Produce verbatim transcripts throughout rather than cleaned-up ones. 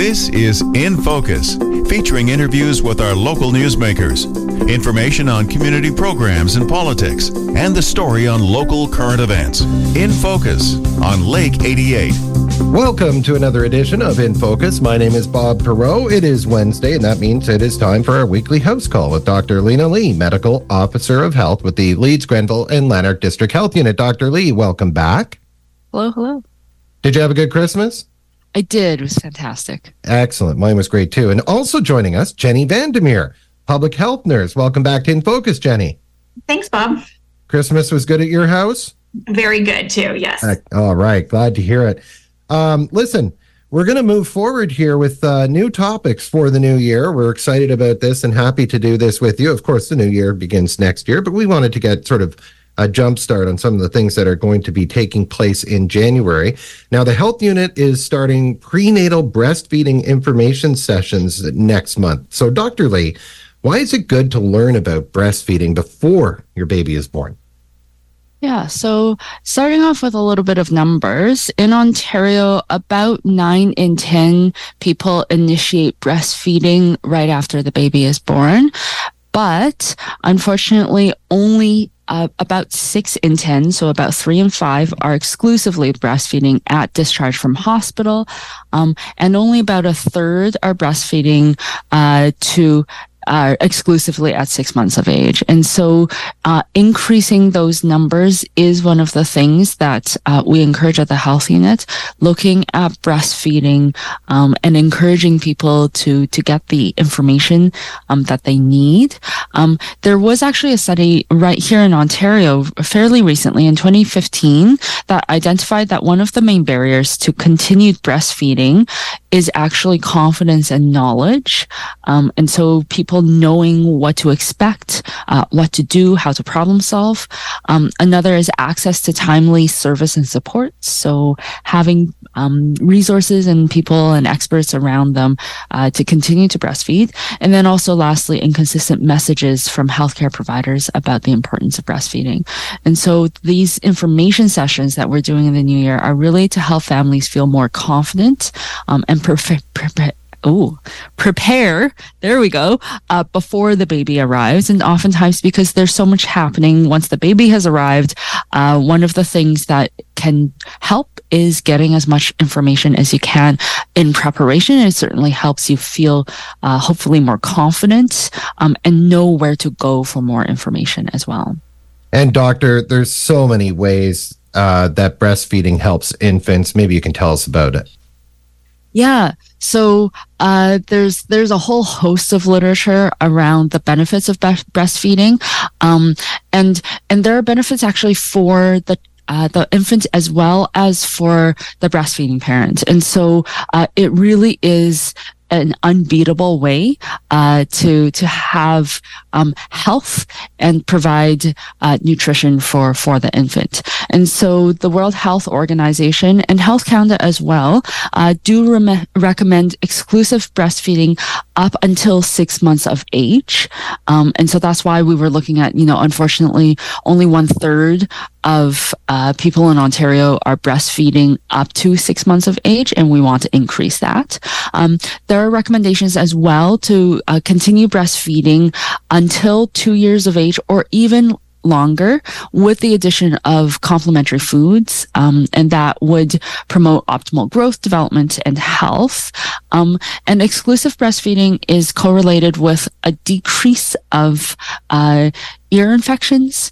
This is In Focus, featuring interviews with our local newsmakers, information on community programs and politics, and the story on local current events. In Focus on Lake eighty-eight. Welcome to another edition of In Focus. My name is Bob Perot. It is Wednesday, and that means it is time for our weekly house call with Doctor Lena Lee, Medical Officer of Health with the Leeds, Grenville, and Lanark District Health Unit. Doctor Lee, welcome back. Hello, hello. Did you have a good Christmas? I did. It was fantastic. Excellent. Mine was great, too. And also joining us, Jenny Vandermeer, Public Health Nurse. Welcome back to In Focus, Jenny. Thanks, Bob. Christmas was good at your house? Very good, too, yes. All right. Glad to hear it. Um, listen, we're going to move forward here with uh, new topics for the new year. We're excited about this and happy to do this with you. Of course, the new year begins next year, but we wanted to get sort of a jump start on some of the things that are going to be taking place in January. Now, the health unit is starting prenatal breastfeeding information sessions next month. So, Doctor Lee, why is it good to learn about breastfeeding before your baby is born? Yeah, so starting off with a little bit of numbers, in Ontario, about nine in ten people initiate breastfeeding right after the baby is born. But unfortunately, only uh, about six in ten, so about three in five, are exclusively breastfeeding at discharge from hospital. Um, and only about a third are breastfeeding uh, to Uh, exclusively at six months of age. And so uh, increasing those numbers is one of the things that uh, we encourage at the health unit, looking at breastfeeding um, and encouraging people to, to get the information um, that they need. Um, there was actually a study right here in Ontario fairly recently in twenty fifteen that identified that one of the main barriers to continued breastfeeding is actually confidence and knowledge. Um, and so people knowing what to expect, uh, what to do, how to problem solve. Um, another is access to timely service and support. So having um, resources and people and experts around them uh, to continue to breastfeed. And then also lastly, inconsistent messages from healthcare providers about the importance of breastfeeding. And so these information sessions that we're doing in the new year are really to help families feel more confident um, and perfect. Perfect Oh, prepare, there we go, uh, before the baby arrives. And oftentimes, because there's so much happening once the baby has arrived, uh, one of the things that can help is getting as much information as you can in preparation. It certainly helps you feel uh, hopefully more confident um, and know where to go for more information as well. And doctor, there's so many ways uh, that breastfeeding helps infants. Maybe you can tell us about it. Yeah. So uh, there's there's a whole host of literature around the benefits of be- breastfeeding, um, and and there are benefits actually for the uh, the infant as well as for the breastfeeding parent, and so uh, it really is an unbeatable way uh, to to have um, health and provide uh, nutrition for for the infant. And so the World Health Organization and Health Canada as well uh, do rem- recommend exclusive breastfeeding up until six months of age. Um, and so that's why we were looking at, you know, unfortunately, only one third of uh, people in Ontario are breastfeeding up to six months of age, and we want to increase that. Um, there are recommendations as well to uh, continue breastfeeding until two years of age or even longer with the addition of complementary foods, um, and that would promote optimal growth, development, and health. Um, and exclusive breastfeeding is correlated with a decrease of uh, ear infections,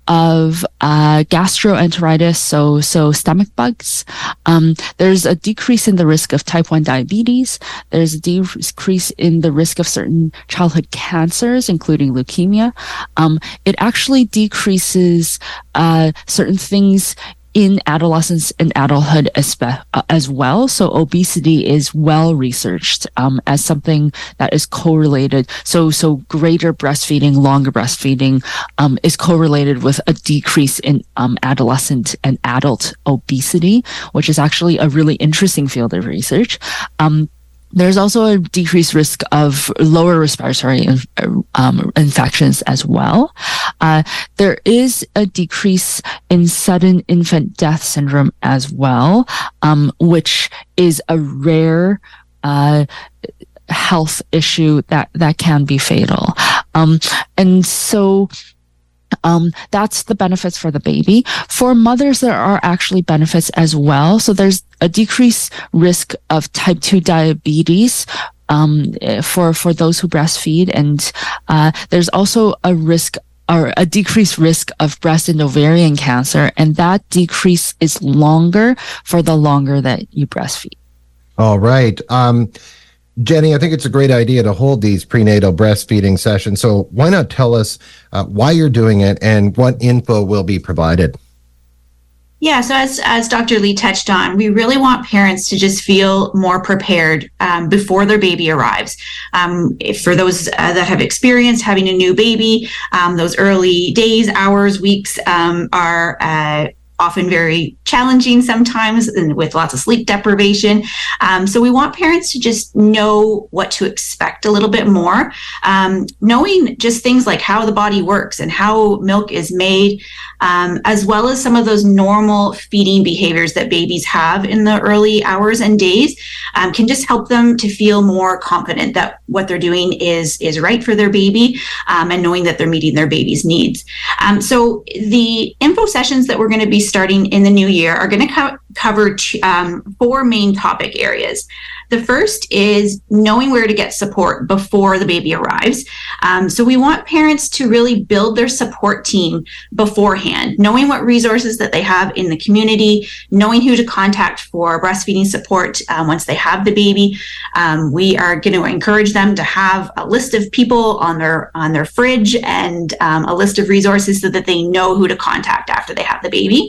of uh, gastroenteritis, so so stomach bugs. Um, there's a decrease in the risk of type one diabetes. There's a decrease in the risk of certain childhood cancers, including leukemia. Um, it actually decreases uh, certain things in adolescence and adulthood as, uh, as well. So obesity is well researched um, as something that is correlated. So so greater breastfeeding, longer breastfeeding um, is correlated with a decrease in um, adolescent and adult obesity, which is actually a really interesting field of research. Um, There's also a decreased risk of lower respiratory um, infections as well. Uh, there is a decrease in sudden infant death syndrome as well, um, which is a rare uh, health issue that, that can be fatal. Um, and so Um, that's the benefits for the baby. For mothers, there are actually benefits as well. So there's a decreased risk of type two diabetes um, for for those who breastfeed, and uh, there's also a risk or a decreased risk of breast and ovarian cancer, and that decrease is longer for the longer that you breastfeed. All right. Um, Jenny, I think it's a great idea to hold these prenatal breastfeeding sessions. So why not tell us uh, why you're doing it and what info will be provided? Yeah, so as, as Doctor Lee touched on, we really want parents to just feel more prepared um, before their baby arrives. Um, if for those uh, that have experienced having a new baby, um, those early days, hours, weeks um, are uh, often very challenging sometimes, and with lots of sleep deprivation. Um, so we want parents to just know what to expect a little bit more, um, knowing just things like how the body works and how milk is made, um, as well as some of those normal feeding behaviors that babies have in the early hours and days, um, can just help them to feel more confident that what they're doing is is right for their baby, um, and knowing that they're meeting their baby's needs. Um, so the info sessions that we're going to be starting in the new year are going to co- cover t- um, four main topic areas. The first is knowing where to get support before the baby arrives. Um, so we want parents to really build their support team beforehand, knowing what resources that they have in the community, knowing who to contact for breastfeeding support um, once they have the baby. Um, we are going to encourage them to have a list of people on their on their fridge and um, a list of resources so that they know who to contact after they have the baby.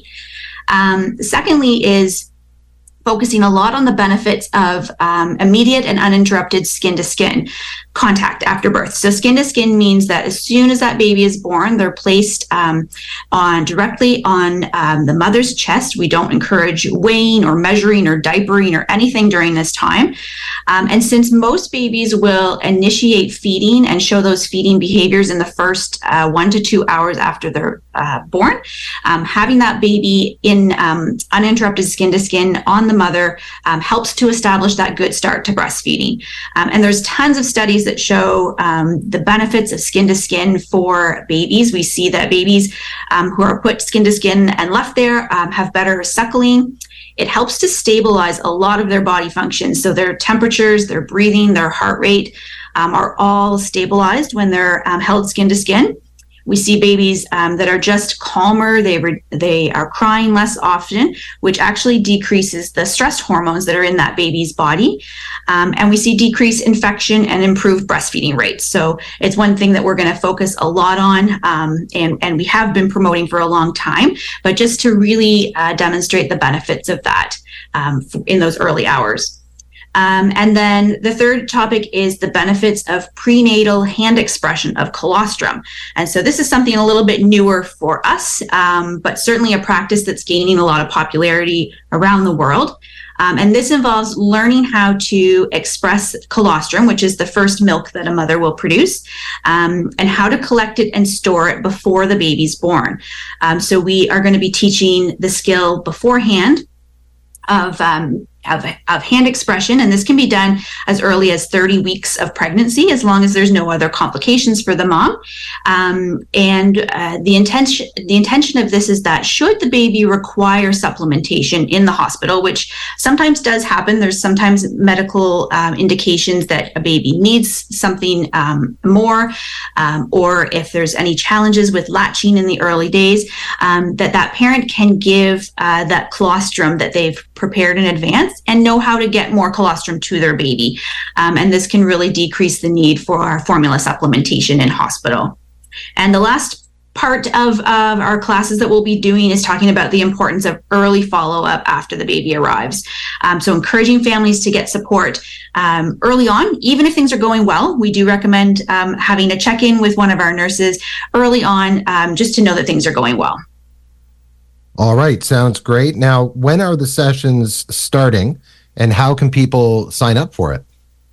Um, secondly is focusing a lot on the benefits of um, immediate and uninterrupted skin-to-skin contact after birth. So skin-to-skin means that as soon as that baby is born, they're placed um, on directly on um, the mother's chest. We don't encourage weighing or measuring or diapering or anything during this time. Um, and since most babies will initiate feeding and show those feeding behaviors in the first uh, one to two hours after they're uh, born, um, having that baby in um, uninterrupted skin-to-skin on the mother um, helps to establish that good start to breastfeeding. Um, and there's tons of studies that show um, the benefits of skin to skin for babies. We see that babies um, who are put skin to skin and left there um, have better suckling. It helps to stabilize a lot of their body functions. So their temperatures, their breathing, their heart rate um, are all stabilized when they're um, held skin to skin. We see babies um, that are just calmer. They re- they are crying less often, which actually decreases the stress hormones that are in that baby's body. Um, and we see decreased infection and improved breastfeeding rates. So it's one thing that we're going to focus a lot on, um, and, and we have been promoting for a long time, but just to really uh, demonstrate the benefits of that um, in those early hours. Um, and then the third topic is the benefits of prenatal hand expression of colostrum. And so this is something a little bit newer for us, um, but certainly a practice that's gaining a lot of popularity around the world. Um, and this involves learning how to express colostrum, which is the first milk that a mother will produce, um, and how to collect it and store it before the baby's born. Um, so we are going to be teaching the skill beforehand of um, Of, of hand expression, and this can be done as early as thirty weeks of pregnancy, as long as there's no other complications for the mom. Um, and uh, the intention the intention of this is that should the baby require supplementation in the hospital, which sometimes does happen, there's sometimes medical um, indications that a baby needs something um, more, um, or if there's any challenges with latching in the early days, um, that that parent can give uh, that colostrum that they've prepared in advance and know how to get more colostrum to their baby. Um, and this can really decrease the need for our formula supplementation in hospital. And the last part of, of our classes that we'll be doing is talking about the importance of early follow-up after the baby arrives. Um, so encouraging families to get support um, early on, even if things are going well. We do recommend um, having a check-in with one of our nurses early on, um, just to know that things are going well. All right, sounds great. Now, when are the sessions starting, and how can people sign up for it?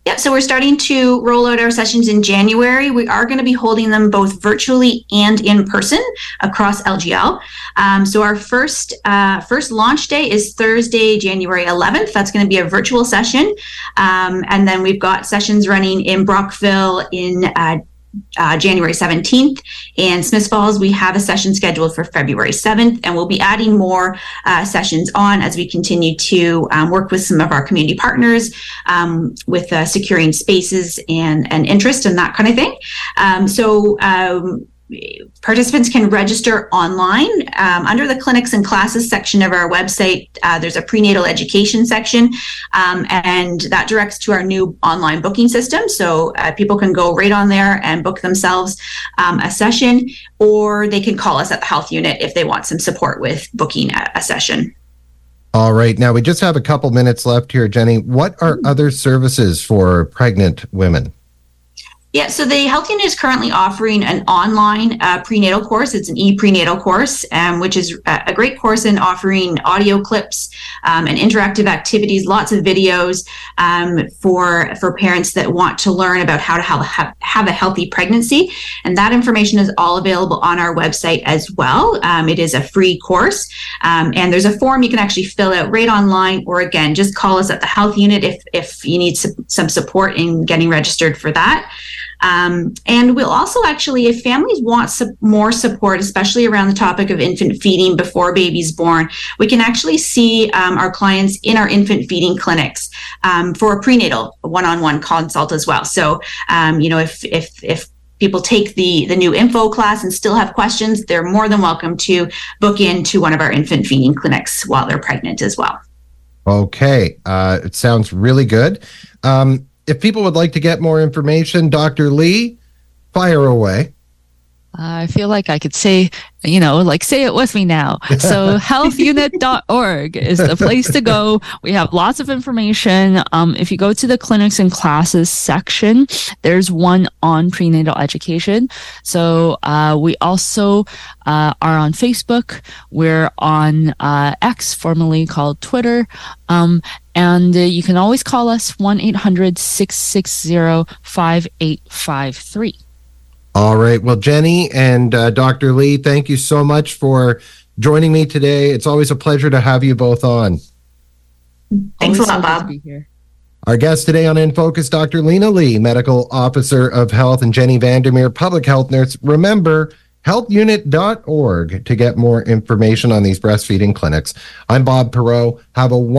Yep, so we're starting to roll out our sessions in January. We are going to be holding them both virtually and in person across L G L. Um, so our first uh, first launch day is Thursday, January eleventh. That's going to be a virtual session. Um, and then we've got sessions running in Brockville in uh, Uh, January seventeenth, and Smiths Falls, we have a session scheduled for February seventh, and we'll be adding more uh, sessions on as we continue to um, work with some of our community partners um, with uh, securing spaces and, and interest and that kind of thing. Um, so um, participants can register online um, under the clinics and classes section of our website. Uh, there's a prenatal education section, um, and that directs to our new online booking system. So uh, people can go right on there and book themselves um, a session, or they can call us at the health unit if they want some support with booking a, a session. All right. Now we just have a couple minutes left here, Jenny. What are other services for pregnant women? Yeah, so the Health Unit is currently offering an online uh, prenatal course. It's an e-prenatal course, um, which is a great course in offering audio clips um, and interactive activities, lots of videos um, for for parents that want to learn about how to have, have, have a healthy pregnancy. And that information is all available on our website as well. Um, it is a free course, um, and there's a form you can actually fill out right online, or again, just call us at the Health Unit if, if you need some, some support in getting registered for that. Um, and we'll also actually, if families want su- more support, especially around the topic of infant feeding before baby's born, we can actually see um, our clients in our infant feeding clinics um, for a prenatal one-on-one consult as well. So, um, you know, if if if people take the the new info class and still have questions, they're more than welcome to book into one of our infant feeding clinics while they're pregnant as well. Okay, uh, it sounds really good. Um, If people would like to get more information, Doctor Lee, fire away. I feel like I could say, you know, like say it with me now. So health unit dot org is the place to go. We have lots of information. Um, if you go to the clinics and classes section, there's one on prenatal education. So uh, we also uh, are on Facebook. We're on uh, X, formerly called Twitter. Um, and uh, you can always call us one eight hundred six six zero five eight five three. All right. Well, Jenny and uh, Doctor Lee, thank you so much for joining me today. It's always a pleasure to have you both on. Thanks Always a lot, so good Bob. to be here. Our guest today on In Focus, Doctor Lena Lee, Medical Officer of Health, and Jenny Vandermeer, Public Health Nurse. Remember, health unit dot org to get more information on these breastfeeding clinics. I'm Bob Perreault. Have a